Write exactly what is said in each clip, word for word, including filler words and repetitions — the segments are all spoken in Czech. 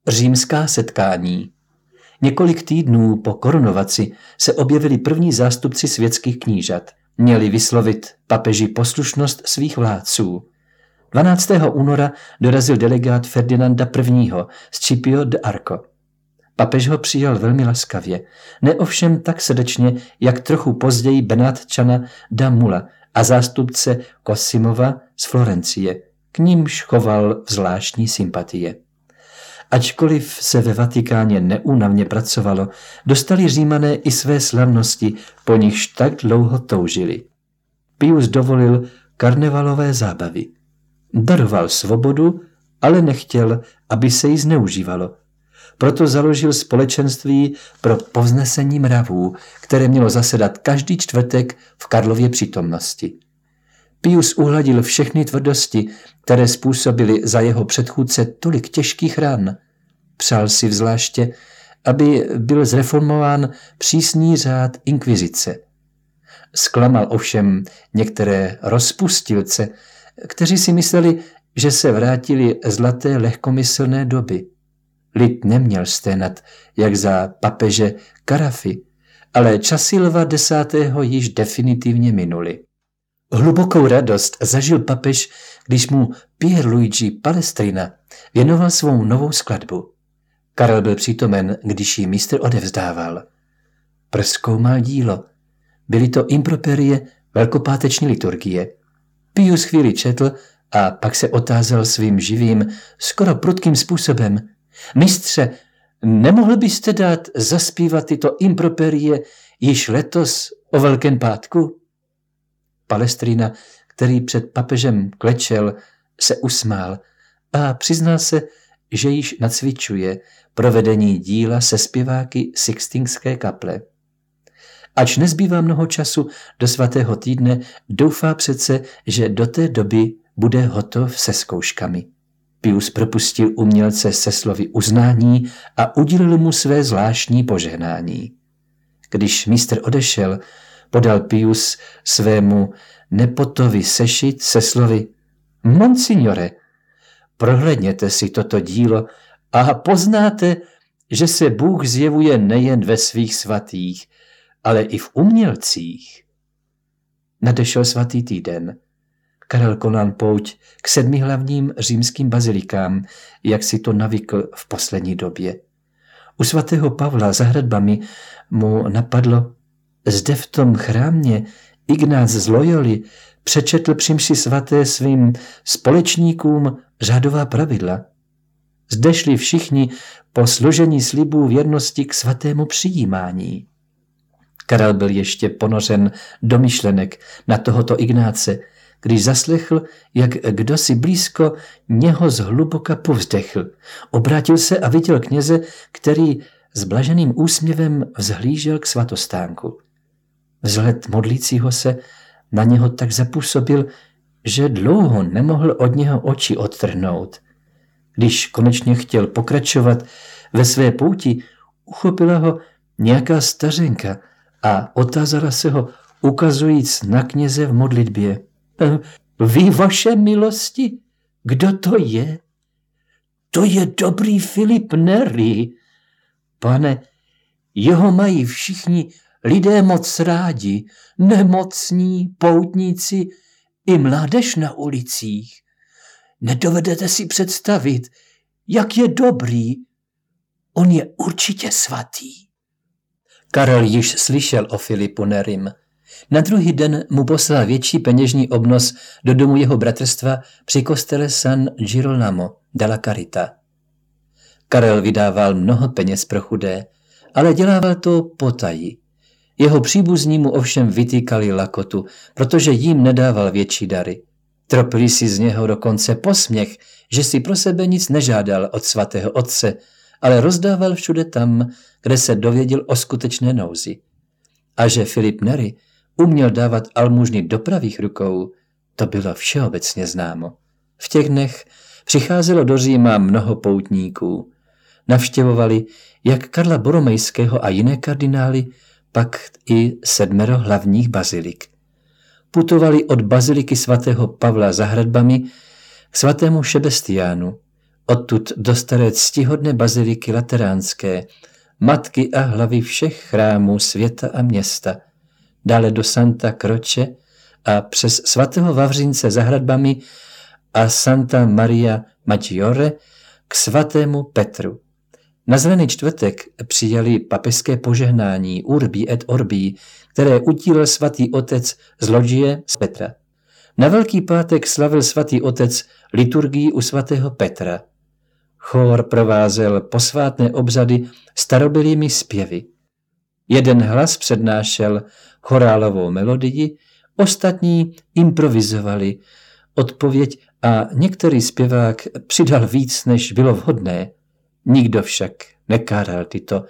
Římská setkání. Několik týdnů po korunovaci se objevili první zástupci světských knížat. Měli vyslovit papeži poslušnost svých vládců. dvanáctého února dorazil delegát Ferdinanda I. z Scipio de Arco. Papež ho přijal velmi laskavě, ne ovšem tak srdečně, jak trochu později Benátčana da Mula a zástupce Cosimova z Florencie, k nímž choval zvláštní sympatie. Ačkoliv se ve Vatikáně neúnavně pracovalo, dostali Římané i své slavnosti, po nichž tak dlouho toužili. Pius dovolil karnevalové zábavy. Daroval svobodu, ale nechtěl, aby se jí zneužívalo. Proto založil společenství pro povznesení mravů, které mělo zasedat každý čtvrtek v Karlově přítomnosti. Pius uhladil všechny tvrdosti, které způsobily za jeho předchůdce tolik těžkých ran. Přál si zvláště, aby byl zreformován přísný řád inkvizice. Zklamal ovšem některé rozpustilce, kteří si mysleli, že se vrátili zlaté lehkomyslné doby. Lid neměl sténat, jak za papeže Carafy, ale časy Lva desátého již definitivně minuly. Hlubokou radost zažil papež, když mu Pierluigi Palestrina věnoval svou novou skladbu. Karel byl přítomen, když ji mistr odevzdával. Prozkoumal dílo. Byly to improperie velkopáteční liturgie. Pius chvíli četl a pak se otázal svým živým, skoro prudkým způsobem. Mistře, nemohl byste dát zaspívat tyto improperie již letos o Velkém pátku? Palestrina, který před papežem klečel, se usmál a přiznal se, že již nacvičuje provedení díla se zpěváky Sixtinské kaple. Ač nezbývá mnoho času do svatého týdne, doufá přece, že do té doby bude hotov se zkouškami. Pius propustil umělce se slovy uznání a udělil mu své zvláštní požehnání. Když mistr odešel, podal Pius svému nepotovi sešit se slovy: Monsignore, prohlédněte si toto dílo a poznáte, že se Bůh zjevuje nejen ve svých svatých, ale i v umělcích. Nadešel svatý týden. Karel konal pouť k sedmi hlavním římským bazilikám, jak si to navykl v poslední době. U svatého Pavla za hradbami mu napadlo: zde v tom chrámě Ignác z Loyoli přečetl při mši svaté svým společníkům řádová pravidla. Zde šli všichni po složení slibů věrnosti k svatému přijímání. Karel byl ještě ponořen do myšlenek na tohoto Ignáce, když zaslechl, jak kdo si blízko něho zhluboka povzdechl. Obrátil se a viděl kněze, který s blaženým úsměvem vzhlížel k svatostánku. Vzhled modlícího se na něho tak zapůsobil, že dlouho nemohl od něho oči odtrhnout. Když konečně chtěl pokračovat ve své pouti, uchopila ho nějaká stařenka a otázala se ho, ukazujíc na kněze v modlitbě: Vy, vaše milosti, kdo to je? To je dobrý Filip Neri. Pane, jeho mají všichni lidé moc rádi, nemocní, poutníci i mládež na ulicích. Nedovedete si představit, jak je dobrý. On je určitě svatý. Karel již slyšel o Filipu Nerim. Na druhý den mu poslal větší peněžní obnos do domu jeho bratrstva při kostele San Girolamo della Carità. Karel vydával mnoho peněz pro chudé, ale dělával to potají. Jeho příbuzní mu ovšem vytýkali lakotu, protože jim nedával větší dary. Tropili si z něho dokonce posměch, že si pro sebe nic nežádal od svatého otce, ale rozdával všude tam, kde se dověděl o skutečné nouzi. A že Filip Neri uměl dávat almužny do pravých rukou, to bylo všeobecně známo. V těch dnech přicházelo do Říma mnoho poutníků. Navštěvovali jak Karla Boromejského a jiné kardinály, pak i sedmero hlavních bazilik. Putovali od baziliky svatého Pavla za hradbami k svatému Šebestiánu, odtud do staré ctihodné baziliky lateránské, matky a hlavy všech chrámů světa a města, dále do Santa Croce a přes svatého Vavřince za hradbami a Santa Maria Maggiore k svatému Petru. Na Zelený čtvrtek přijali papežské požehnání Urbi et Orbi, které utílil svatý otec z loďie z Petra. Na Velký pátek slavil svatý otec liturgii u svatého Petra. Chór provázel posvátné obřady starobylými zpěvy. Jeden hlas přednášel chorálovou melodii, ostatní improvizovali odpověď a některý zpěvák přidal víc, než bylo vhodné. Nikdo však nekáral tyto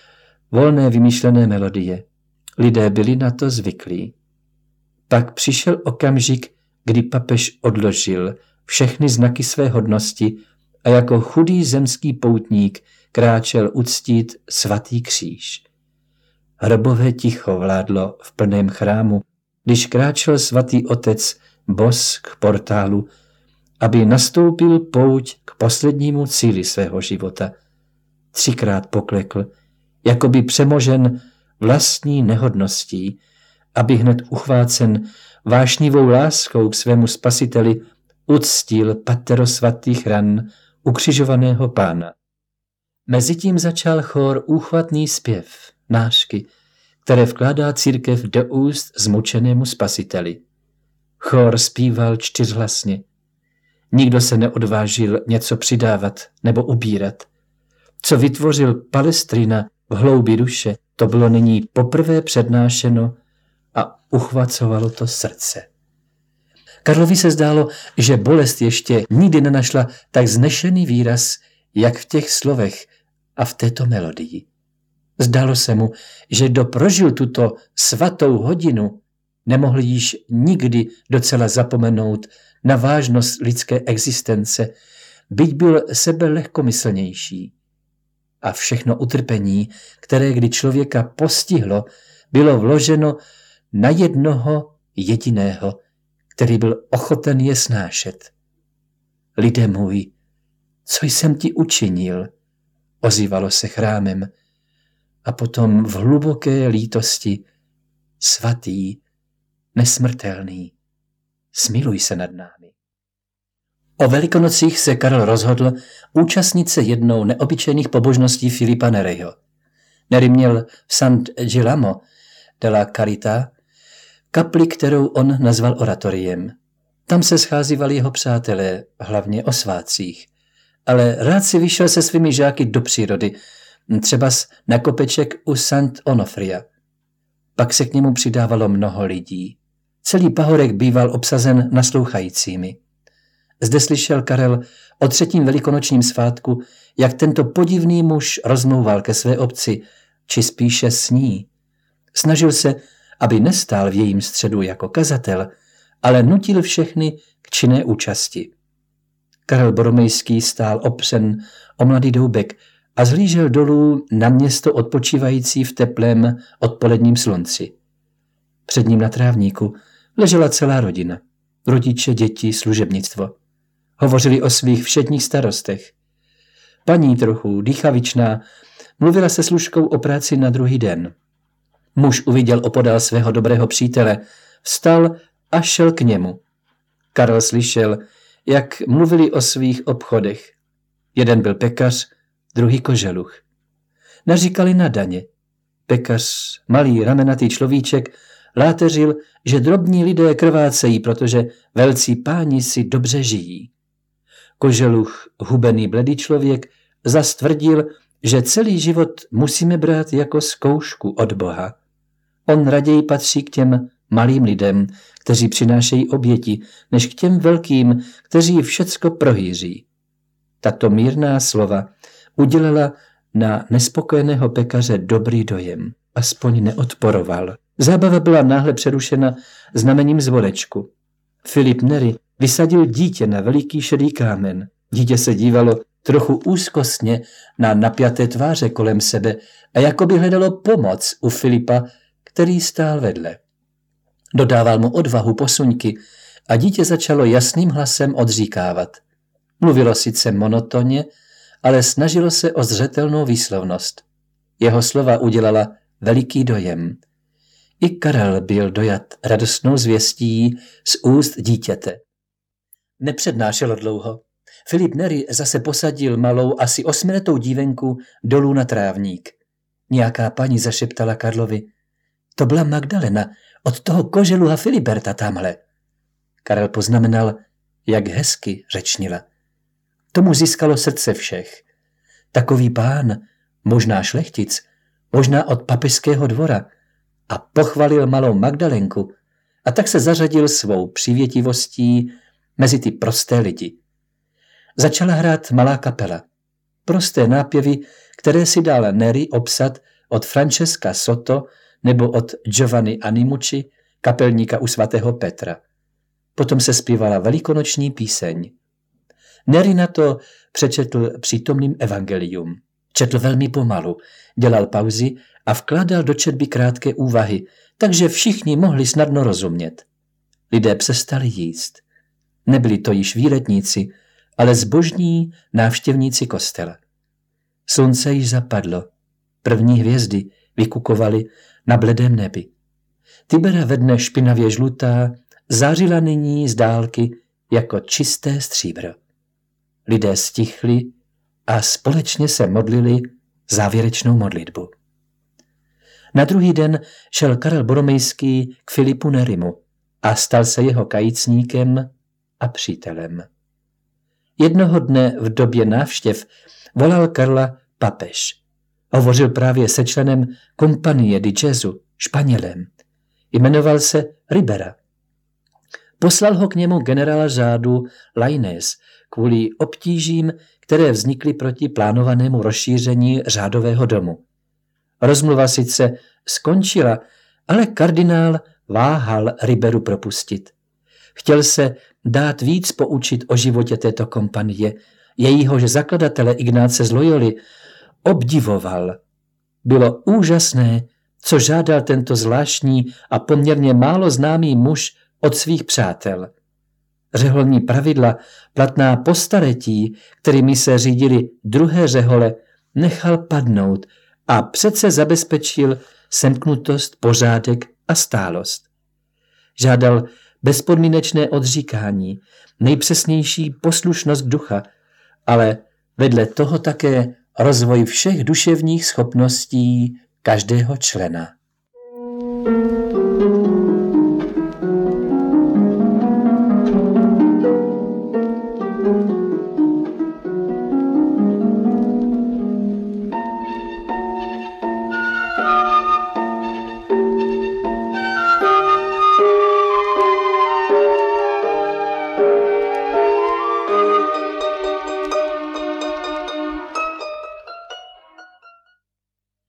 volné vymýšlené melodie. Lidé byli na to zvyklí. Pak přišel okamžik, kdy papež odložil všechny znaky své hodnosti a jako chudý zemský poutník kráčel uctít svatý kříž. Hrobové ticho vládlo v plném chrámu, když kráčel svatý otec bos k portálu, aby nastoupil pouť k poslednímu cíli svého života. Třikrát poklekl, jako by přemožen vlastní nehodností, aby hned uchvácen vášnivou láskou k svému spasiteli uctil patero svatých ran ukřižovaného Pána. Mezitím začal chór úchvatný zpěv, nášky, které vkládá církev do úst zmučenému spasiteli. Chór zpíval čtyřhlasně. Nikdo se neodvážil něco přidávat nebo ubírat. Co vytvořil Palestrina v hloubi duše, to bylo nyní poprvé přednášeno a uchvacovalo to srdce. Karlovi se zdálo, že bolest ještě nikdy nenašla tak znešený výraz, jak v těch slovech a v této melodii. Zdálo se mu, že kdo prožil tuto svatou hodinu, nemohl již nikdy docela zapomenout na vážnost lidské existence, byť byl sebe lehkomyslnější. A všechno utrpení, které kdy člověka postihlo, bylo vloženo na jednoho jediného, který byl ochoten je snášet. Lidé můj, co jsem ti učinil, ozývalo se chrámem, a potom v hluboké lítosti, svatý, nesmrtelný, smiluj se nad námi. O Velikonocích se Karel rozhodl účastnit se jednou neobyčejných pobožností Filipa Neriho. Neri měl v Sant Girolamo della Carità kapli, kterou on nazval oratoriem. Tam se scházívali jeho přátelé, hlavně o svátcích. Ale rád si vyšel se svými žáky do přírody, třeba na kopeček u Sant Onofria. Pak se k němu přidávalo mnoho lidí. Celý pahorek býval obsazen naslouchajícími. Zde slyšel Karel o třetím velikonočním svátku, jak tento podivný muž rozmlouval ke své obci, či spíše sní. Snažil se, aby nestál v jejím středu jako kazatel, ale nutil všechny k činné účasti. Karel Boromejský stál opřen o mladý doubek a zhlížel dolů na město odpočívající v teplém odpoledním slunci. Před ním na trávníku ležela celá rodina. Rodiče, děti, služebnictvo. Hovořili o svých všedních starostech. Paní trochu dýchavičná mluvila se služkou o práci na druhý den. Muž uviděl opodál svého dobrého přítele, vstal a šel k němu. Karel slyšel, jak mluvili o svých obchodech. Jeden byl pekař, druhý koželuch. Naříkali na daně. Pekař, malý ramenatý človíček, láteřil, že drobní lidé krvácejí, protože velcí páni si dobře žijí. Koželuch, hubený bledý člověk, zas tvrdil, že celý život musíme brát jako zkoušku od Boha. On raději patří k těm malým lidem, kteří přinášejí oběti, než k těm velkým, kteří všecko prohýří. Tato mírná slova udělala na nespokojeného pekaře dobrý dojem, aspoň neodporoval. Zábava byla náhle přerušena znamením zvonečku. Filip Neri vysadil dítě na veliký šedý kámen. Dítě se dívalo trochu úzkostně na napjaté tváře kolem sebe a jako by hledalo pomoc u Filipa, který stál vedle. Dodával mu odvahu, posuňky a dítě začalo jasným hlasem odříkávat. Mluvilo sice monotónně, ale snažilo se o zřetelnou výslovnost. Jeho slova udělala veliký dojem. I Karel byl dojat radostnou zvěstí z úst dítěte. Nepřednášelo dlouho. Filip Neri zase posadil malou, asi osmiletou dívenku dolů na trávník. Nějaká paní zašeptala Karlovi: to byla Magdalena, od toho koželuha Filiberta tamhle. Karel poznamenal, jak hezky řečnila. Tomu získalo srdce všech. Takový pán, možná šlechtic, možná od papežského dvora, a pochvalil malou Magdalenku a tak se zařadil svou přivětivostí mezi ty prosté lidi. Začala hrát malá kapela. Prosté nápěvy, které si dal Neri obsat od Francesca Soto nebo od Giovanni Animucci, kapelníka u svatého Petra. Potom se zpívala velikonoční píseň. Neri na to přečetl přítomným evangelium. Četl velmi pomalu, dělal pauzy a vkládal do četby krátké úvahy, takže všichni mohli snadno rozumět. Lidé přestali jíst. Nebyli to již výletníci, ale zbožní návštěvníci kostela. Slunce již zapadlo. První hvězdy vykukovaly na bledém nebi. Tibera ve dne špinavě žlutá zářila nyní z dálky jako čisté stříbro. Lidé stichli a společně se modlili závěrečnou modlitbu. Na druhý den šel Karel Boromejský k Filipu Nerimu a stal se jeho kajícníkem a přítelem. Jednoho dne v době návštěv volal Karla papež. Hovořil právě se členem Companie di Gesù, Španělem. Jmenoval se Ribera. Poslal ho k němu generál řádu Lainez kvůli obtížím, které vznikly proti plánovanému rozšíření řádového domu. Rozmluva sice skončila, ale kardinál váhal Riberu propustit. Chtěl se dát víc poučit o životě této kompanie, jejíhož zakladatele Ignáce z Loyoli obdivoval. Bylo úžasné, co žádal tento zvláštní a poměrně málo známý muž od svých přátel. Řeholní pravidla, platná po staletí, kterými se řídili druhé řehole, nechal padnout a přece zabezpečil semknutost, pořádek a stálost. Žádal bezpodmínečné odříkání, nejpřesnější poslušnost ducha, ale vedle toho také rozvoj všech duševních schopností každého člena.